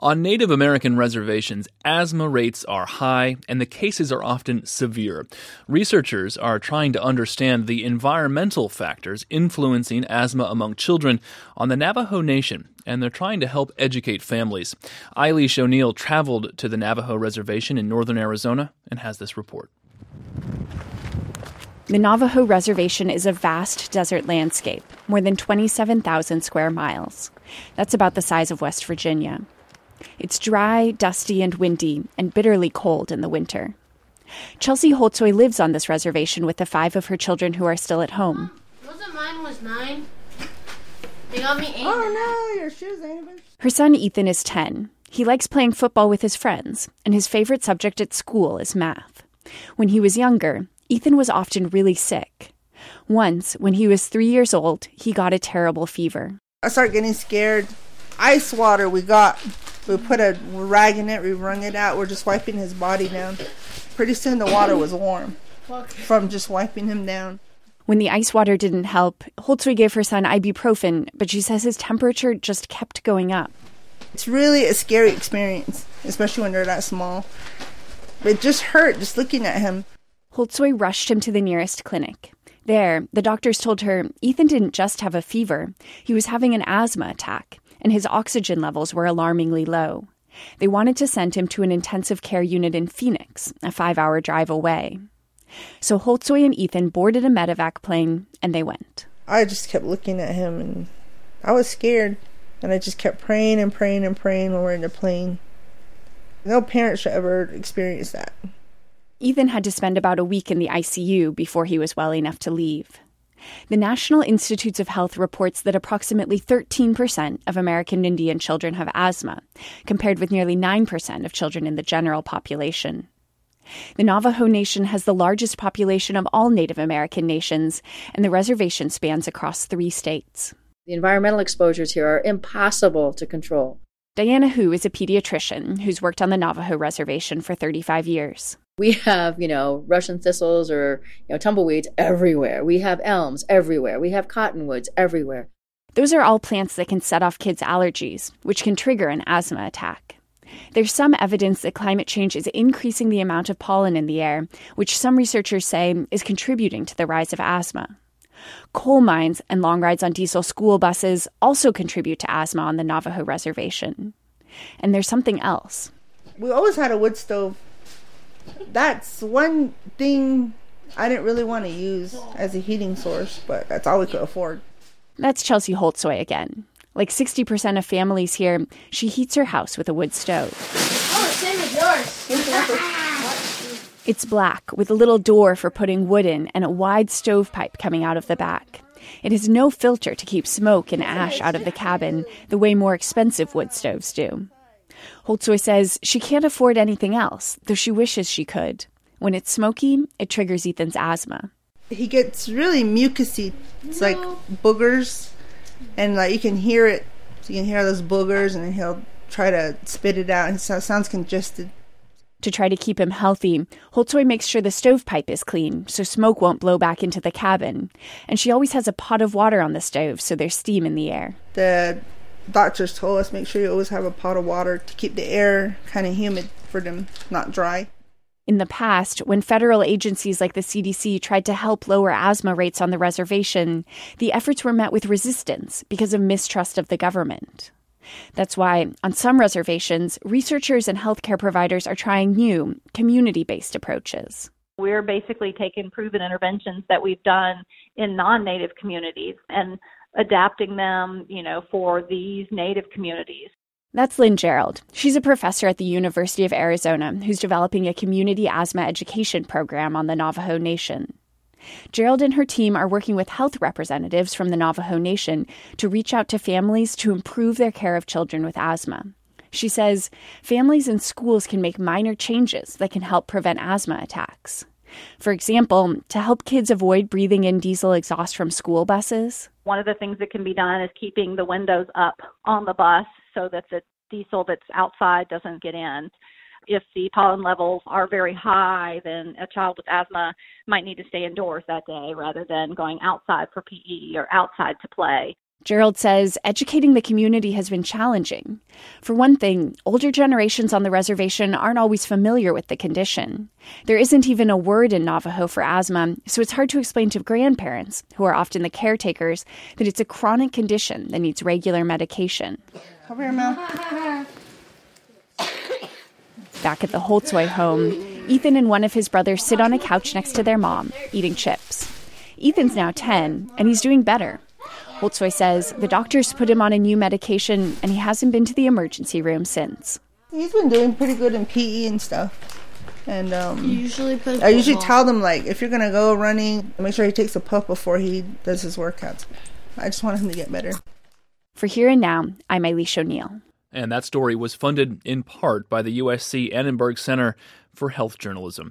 On Native American reservations, asthma rates are high and the cases are often severe. Researchers are trying to understand the environmental factors influencing asthma among children on the Navajo Nation, and they're trying to help educate families. Eilish O'Neill traveled to the Navajo Reservation in northern Arizona and has this report. The Navajo Reservation is a vast desert landscape, more than 27,000 square miles. That's about the size of West Virginia. It's dry, dusty, and windy, and bitterly cold in the winter. Chelsea Holtzoy lives on this reservation with the 5 of her children who are still at home. Wasn't mine was 9? They got me 8. Oh, no, your shoes ain't even. Her son Ethan is 10. He likes playing football with his friends, and his favorite subject at school is math. When he was younger, Ethan was often really sick. Once, when he was 3 years old, he got a terrible fever. I started getting scared. Ice water we put a rag in it, we wrung it out, we're just wiping his body down. Pretty soon the water was warm from just wiping him down. When the ice water didn't help, Holtzoy gave her son ibuprofen, but she says his temperature just kept going up. It's really a scary experience, especially when they're that small. It just hurt just looking at him. Holtzoy rushed him to the nearest clinic. There, the doctors told her Ethan didn't just have a fever, he was having an asthma attack, and his oxygen levels were alarmingly low. They wanted to send him to an intensive care unit in Phoenix, a 5-hour drive away. So Holtzoy and Ethan boarded a medevac plane, and they went. I just kept looking at him, and I was scared, and I just kept praying and praying and praying when we're in the plane. No parent should ever experience that. Ethan had to spend about a week in the ICU before he was well enough to leave. The National Institutes of Health reports that approximately 13% of American Indian children have asthma, compared with nearly 9% of children in the general population. The Navajo Nation has the largest population of all Native American nations, and the reservation spans across 3 states. The environmental exposures here are impossible to control. Diana Hu is a pediatrician who's worked on the Navajo Reservation for 35 years. We have, Russian thistles or, tumbleweeds everywhere. We have elms everywhere. We have cottonwoods everywhere. Those are all plants that can set off kids' allergies, which can trigger an asthma attack. There's some evidence that climate change is increasing the amount of pollen in the air, which some researchers say is contributing to the rise of asthma. Coal mines and long rides on diesel school buses also contribute to asthma on the Navajo Reservation. And there's something else. We always had a wood stove. That's one thing I didn't really want to use as a heating source, but that's all we could afford. That's Chelsea Holtzoy again. Like 60% of families here, she heats her house with a wood stove. Oh, the same as yours. It's black, with a little door for putting wood in and a wide stovepipe coming out of the back. It has no filter to keep smoke and ash out of the cabin, the way more expensive wood stoves do. Holtzoy says she can't afford anything else, though she wishes she could. When it's smoky, it triggers Ethan's asthma. He gets really mucusy. It's like boogers, and you can hear it. So you can hear those boogers, and then he'll try to spit it out, and it sounds congested. To try to keep him healthy, Holtzoy makes sure the stovepipe is clean so smoke won't blow back into the cabin. And she always has a pot of water on the stove so there's steam in the air. The doctors told us make sure you always have a pot of water to keep the air kind of humid for them, not dry. In the past, when federal agencies like the CDC tried to help lower asthma rates on the reservation, the efforts were met with resistance because of mistrust of the government. That's why, on some reservations, researchers and healthcare providers are trying new, community-based approaches. We're basically taking proven interventions that we've done in non-Native communities and adapting them, for these Native communities. That's Lynn Gerald. She's a professor at the University of Arizona who's developing a community asthma education program on the Navajo Nation. Gerald and her team are working with health representatives from the Navajo Nation to reach out to families to improve their care of children with asthma. She says families and schools can make minor changes that can help prevent asthma attacks. For example, to help kids avoid breathing in diesel exhaust from school buses. One of the things that can be done is keeping the windows up on the bus so that the diesel that's outside doesn't get in. If the pollen levels are very high, then a child with asthma might need to stay indoors that day rather than going outside for PE or outside to play. Gerald says educating the community has been challenging. For one thing, older generations on the reservation aren't always familiar with the condition. There isn't even a word in Navajo for asthma, so it's hard to explain to grandparents, who are often the caretakers, that it's a chronic condition that needs regular medication. Cover your mouth. Back at the Holtzwey home, Ethan and one of his brothers sit on a couch next to their mom, eating chips. Ethan's now 10, and he's doing better. Holtzwey says the doctors put him on a new medication, and he hasn't been to the emergency room since. He's been doing pretty good in PE and stuff. And I usually tell them, like, if you're going to go running, make sure he takes a puff before he does his workouts. I just want him to get better. For Here and Now, I'm Eilish O'Neill. And that story was funded in part by the USC Annenberg Center for Health Journalism.